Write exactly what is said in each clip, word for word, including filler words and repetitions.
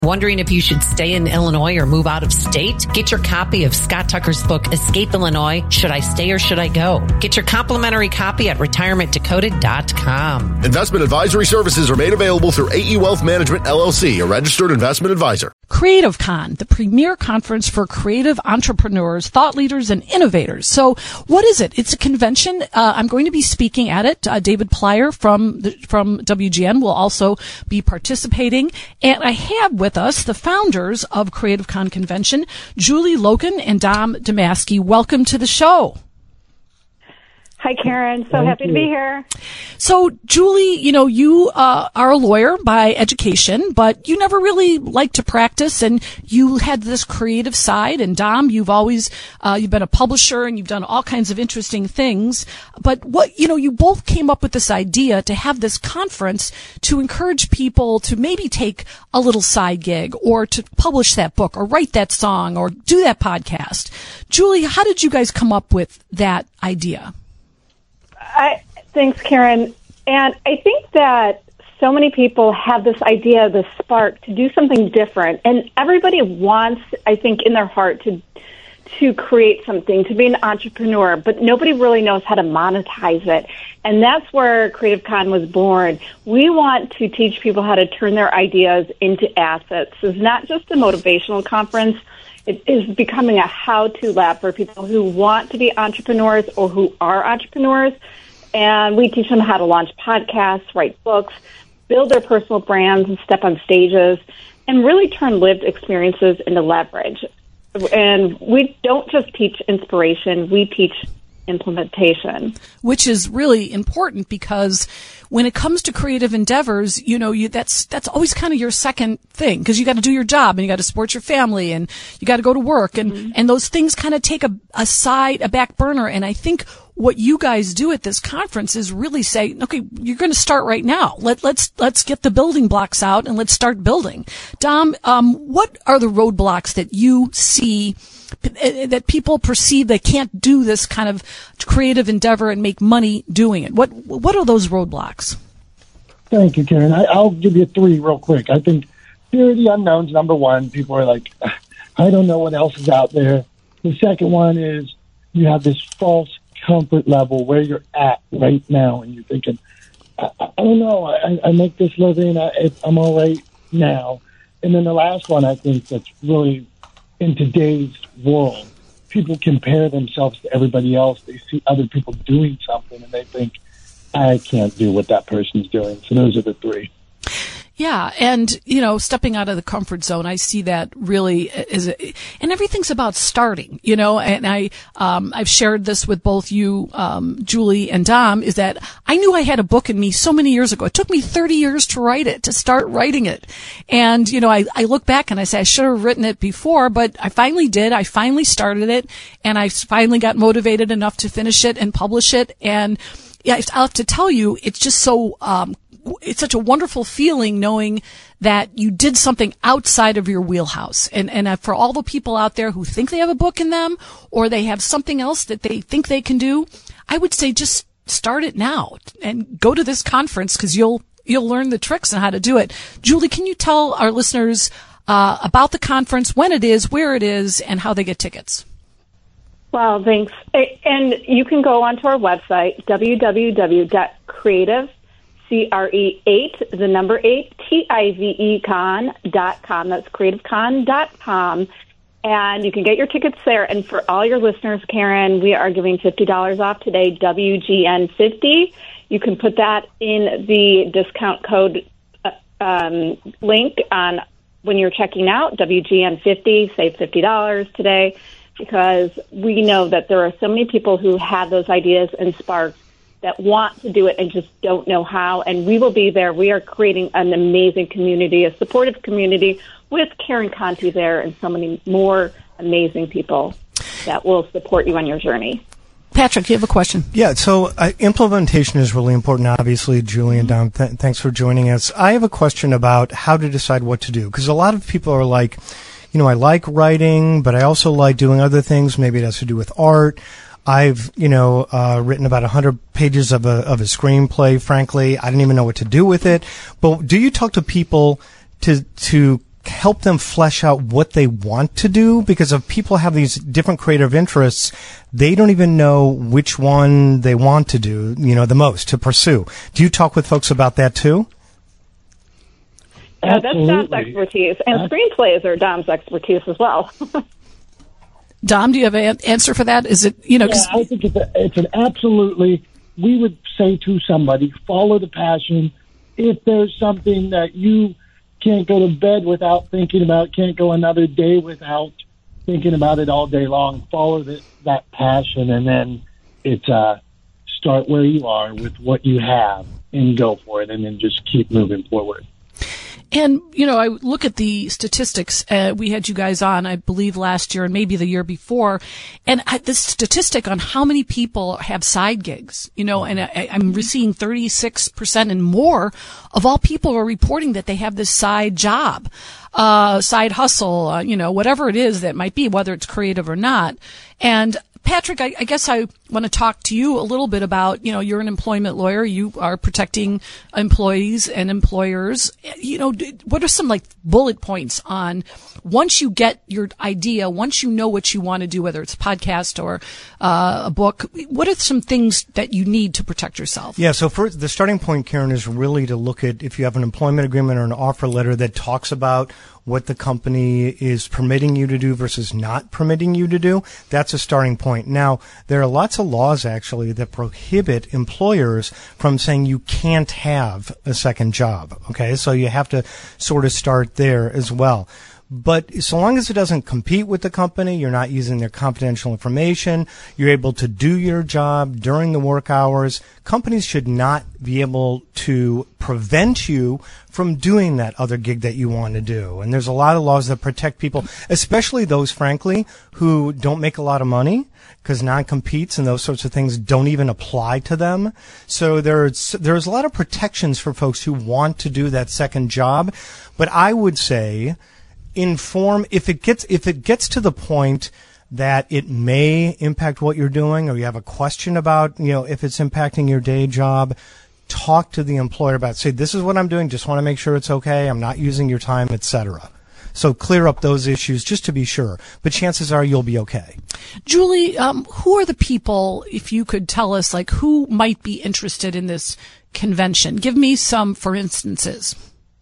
Wondering if you should stay in Illinois or move out of state? Get your copy of Scott Tucker's book, Escape Illinois, Should I Stay or Should I Go? Get your complimentary copy at retirement decoded dot com. Investment advisory services are made available through A E Wealth Management, L L C, a registered investment advisor. Creative Con, the premier conference for creative entrepreneurs, thought leaders, and innovators. So what is it? It's a convention. Uh, I'm going to be speaking at it. Uh, David Plyer from the, from W G N will also be participating. And I have with us the founders of Creative Con Convention, Julie Logan and Dom Damasky. Welcome to the show. Hi, Karen. So Thank happy you. to be here. So, Julie, you know, you uh, are a lawyer by education, but you never really liked to practice, and you had this creative side. And Dom, you've always uh, you've been a publisher, and you've done all kinds of interesting things. But what you know, you both came up with this idea to have this conference to encourage people to maybe take a little side gig, or to publish that book, or write that song, or do that podcast. Julie, how did you guys come up with that idea? I, thanks, Karen. And I think that so many people have this idea, this spark to do something different. And everybody wants, I think, in their heart to to create something, to be an entrepreneur, but nobody really knows how to monetize it. And that's where Creative Con was born. We want to teach people how to turn their ideas into assets. It's not just a motivational conference. It is becoming a how-to lab for people who want to be entrepreneurs or who are entrepreneurs. And we teach them how to launch podcasts, write books, build their personal brands, and step on stages, and really turn lived experiences into leverage. And we don't just teach inspiration, we teach implementation. Which is really important, because when it comes to creative endeavors, you know, you, that's, that's always kind of your second thing, because you got to do your job, and you got to support your family, and you got to go to work, and, mm-hmm. and those things kind of take a, a side, a back burner. And I think what you guys do at this conference is really say, okay, you're going to start right now. Let, let's, let's get the building blocks out, and let's start building. Dom, um, what are the roadblocks that you see that people perceive they can't do this kind of creative endeavor and make money doing it? What what are those roadblocks? Thank you, Karen. I, I'll give you three real quick. I think fear of the unknowns, number one. People are like, I don't know what else is out there. The second one is you have this false comfort level where you're at right now, and you're thinking, I, I don't know, I, I make this living, I, it, I'm all right now. And then the last one, I think, that's really in today's world, people compare themselves to everybody else. They see other people doing something, and they think, I can't do what that person's doing. So those are the three. Yeah, and, you know, stepping out of the comfort zone, I see that really is, a, and everything's about starting, you know, and I, um, I've shared this with both you, um, Julie and Dom, is that I knew I had a book in me so many years ago. It took me thirty years to write it, to start writing it. And, you know, I, I look back and I say, I should have written it before, but I finally did. I finally started it, and I finally got motivated enough to finish it and publish it. And yeah, I'll have to tell you, it's just so, um, it's such a wonderful feeling knowing that you did something outside of your wheelhouse. And, and for all the people out there who think they have a book in them, or they have something else that they think they can do, I would say just start it now and go to this conference, because you'll, you'll learn the tricks on how to do it. Julie, can you tell our listeners, uh, about the conference, when it is, where it is, and how they get tickets? Well, thanks. And you can go onto our website, w w w dot creative C R E eight, the number eight, T I V E con dot com. That's creative con dot com. And you can get your tickets there. And for all your listeners, Karen, we are giving fifty dollars off today, W G N fifty. You can put that in the discount code uh, um, link on when you're checking out, W G N fifty, save fifty dollars today, because we know that there are so many people who have those ideas and sparks that want to do it and just don't know how. And we will be there. We are creating an amazing community, a supportive community with Karen Conti there, and so many more amazing people that will support you on your journey. Patrick, you have a question? Yeah, so uh, implementation is really important, obviously. Julie and Dom, th- thanks for joining us. I have a question about how to decide what to do, because a lot of people are like, you know, I like writing, but I also like doing other things. Maybe it has to do with art. I've, you know, uh, written about a hundred pages of a, of a screenplay. Frankly, I didn't even know what to do with it. But do you talk to people to, to help them flesh out what they want to do, because if people have these different creative interests, they don't even know which one they want to do, you know, the most, to pursue. Do you talk with folks about that too? Yeah, that's Dom's expertise. And screenplays are Dom's expertise as well. Dom, do you have an answer for that? Is it, you know, yeah, I think it's, a, it's an absolutely, we would say to somebody, follow the passion. If there's something that you can't go to bed without thinking about, can't go another day without thinking about it all day long, follow the, that passion, and then it's uh, start where you are with what you have and go for it, and then just keep moving forward. And, you know, I look at the statistics. Uh, we had you guys on, I believe, last year and maybe the year before. And I, this statistic on how many people have side gigs, you know, and I, I'm seeing thirty-six percent and more of all people are reporting that they have this side job, uh, side hustle, uh, you know, whatever it is that might be, whether it's creative or not. And Patrick, I, I guess I want to talk to you a little bit about, you know, you're an employment lawyer. You are protecting employees and employers. You know, what are some like bullet points on once you get your idea, once you know what you want to do, whether it's a podcast or uh, a book, what are some things that you need to protect yourself? Yeah, so first, the starting point, Karen, is really to look at if you have an employment agreement or an offer letter that talks about what the company is permitting you to do versus not permitting you to do. That's a starting point. Now, there are lots of laws actually that prohibit employers from saying you can't have a second job. Okay, so you have to sort of start there as well. But so long as it doesn't compete with the company, you're not using their confidential information, you're able to do your job during the work hours, companies should not be able to prevent you from doing that other gig that you want to do. And there's a lot of laws that protect people, especially those, frankly, who don't make a lot of money, because non-competes and those sorts of things don't even apply to them. So there's there's a lot of protections for folks who want to do that second job. But I would say inform if it gets if it gets to the point that it may impact what you're doing, or you have a question about, you know, if it's impacting your day job, talk to the employer about it. Say, this is what I'm doing, just want to make sure it's okay, I'm not using your time, et cetera. So clear up those issues just to be sure. But chances are you'll be okay. Julie, um, who are the people, if you could tell us, like, who might be interested in this convention? Give me some, for instances.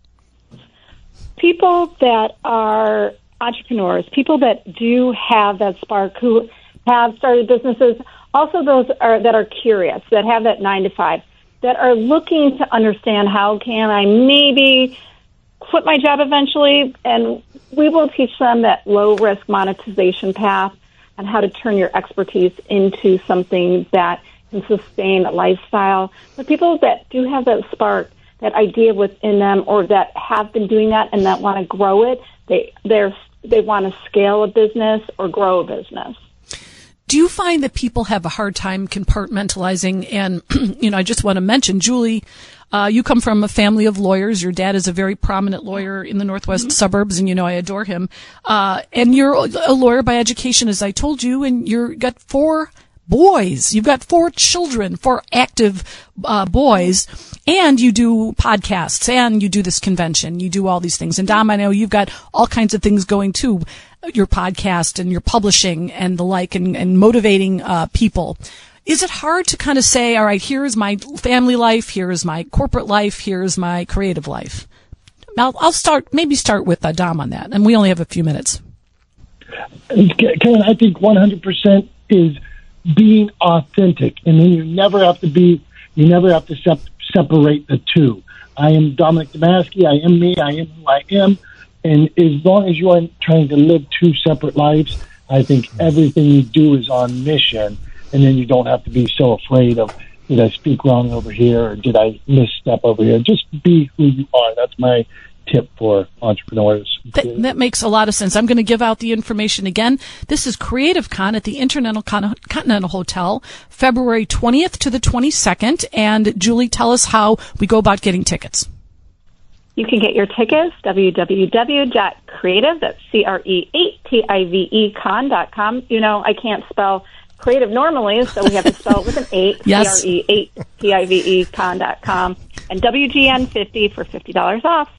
People that are entrepreneurs, people that do have that spark, who have started businesses, also those are, that are curious, that have that nine to five, that are looking to understand how can I maybe quit my job eventually, and we will teach them that low-risk monetization path and how to turn your expertise into something that can sustain a lifestyle. But people that do have that spark, that idea within them, or that have been doing that and that want to grow it, they they're they want to scale a business or grow a business. Do you find that people have a hard time compartmentalizing? And, you know, I just want to mention, Julie, uh, you come from a family of lawyers. Your dad is a very prominent lawyer in the Northwest mm-hmm. suburbs, and, you know, I adore him. Uh, and you're a lawyer by education, as I told you, and you've got four boys. You've got four children, four active uh, boys, and you do podcasts, and you do this convention. You do all these things. And Dom, I know you've got all kinds of things going too, your podcast and your publishing and the like, and, and motivating uh, people. Is it hard to kind of say, all right, here's my family life, here's my corporate life, here's my creative life? Now, I'll start, maybe start with uh, Dom on that, and we only have a few minutes. Karen, I think one hundred percent is being authentic, and then you never have to be, you never have to sep- separate the two. I am Dominic Damasky, I am me, I am who I am, and as long as you aren't trying to live two separate lives, I think everything you do is on mission, and then you don't have to be so afraid of, did I speak wrong over here, or did I misstep over here? Just be who you are. That's my tip for entrepreneurs. That, that makes a lot of sense. I'm going to give out the information again. This is Creative Con at the Intercontinental Con- Continental Hotel, February twentieth to the twenty-second. And Julie, tell us how we go about getting tickets. You can get your tickets, w w w dot creative, that's C R E eight T I V E con dot com. You know, I can't spell creative normally, so we have to spell it with an eight, yes. C R E eight T I V E con dot com, and W G N fifty for fifty dollars off.